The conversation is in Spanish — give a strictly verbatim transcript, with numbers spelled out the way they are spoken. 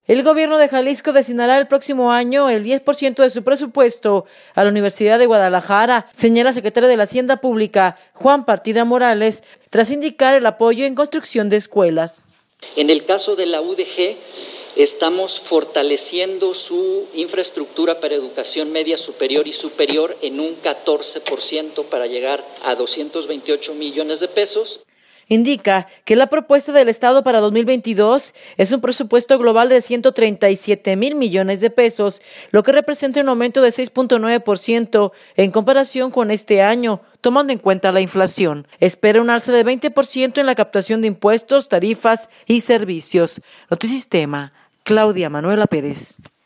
El gobierno de Jalisco destinará el próximo año el diez por ciento de su presupuesto a la Universidad de Guadalajara, señala el secretario de la Hacienda Pública, Juan Partida Morales, tras indicar el apoyo en construcción de escuelas. En el caso de la U D G, estamos fortaleciendo su infraestructura para educación media superior y superior en un catorce por ciento para llegar a doscientos veintiocho millones de pesos. Indica que la propuesta del Estado para dos mil veintidós es un presupuesto global de ciento treinta y siete mil millones de pesos, lo que representa un aumento de seis punto nueve por ciento en comparación con este año, tomando en cuenta la inflación. Espera un alza de veinte por ciento en la captación de impuestos, tarifas y servicios. Notisistema, Claudia Manuela Pérez.